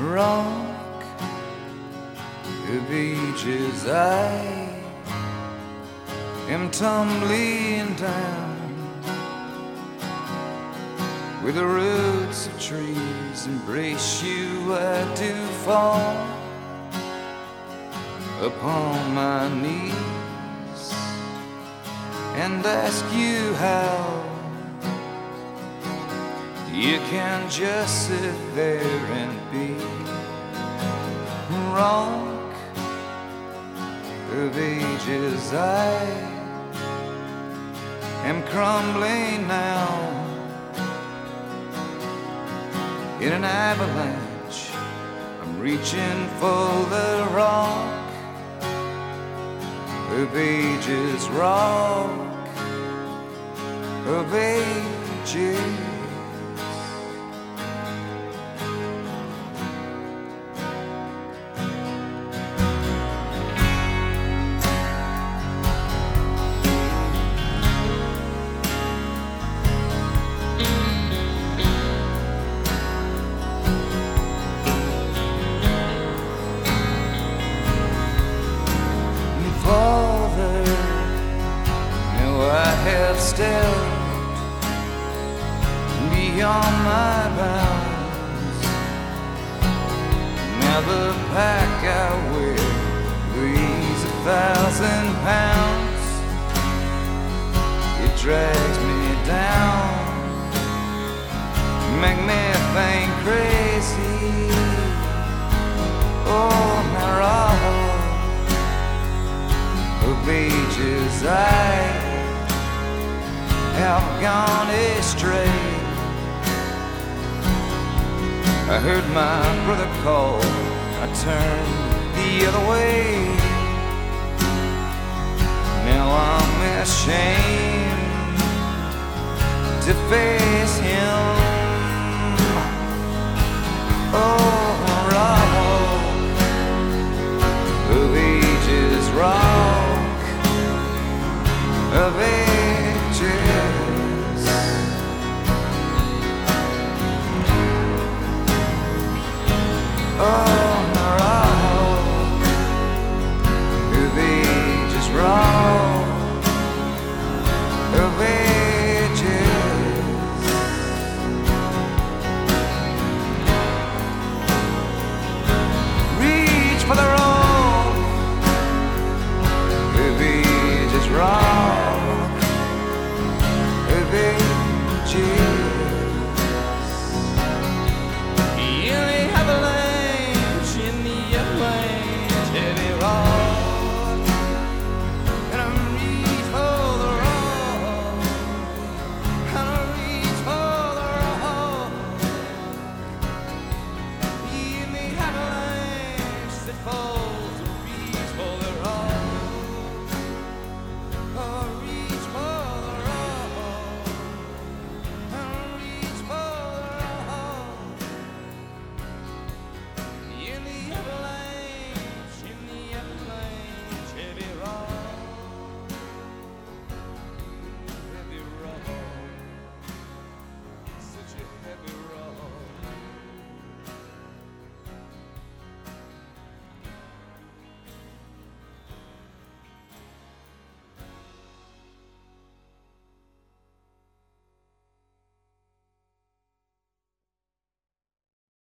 rock of ages. I am tumbling down where the roots of trees embrace you. I do fall upon my knees and ask you how you can just sit there and be rock of ages. I am crumbling now in an avalanche. I'm reaching for the rock of ages, rock of ages. Father, now I have stepped beyond my bounds. Now the pack I wear weighs 1,000 pounds. It drags me down, make me think crazy. Oh, now rock of ages, I have gone astray. I heard my brother call, I turned the other way. Now I'm ashamed to face him. Oh, rock of ages, rock of ages. Oh.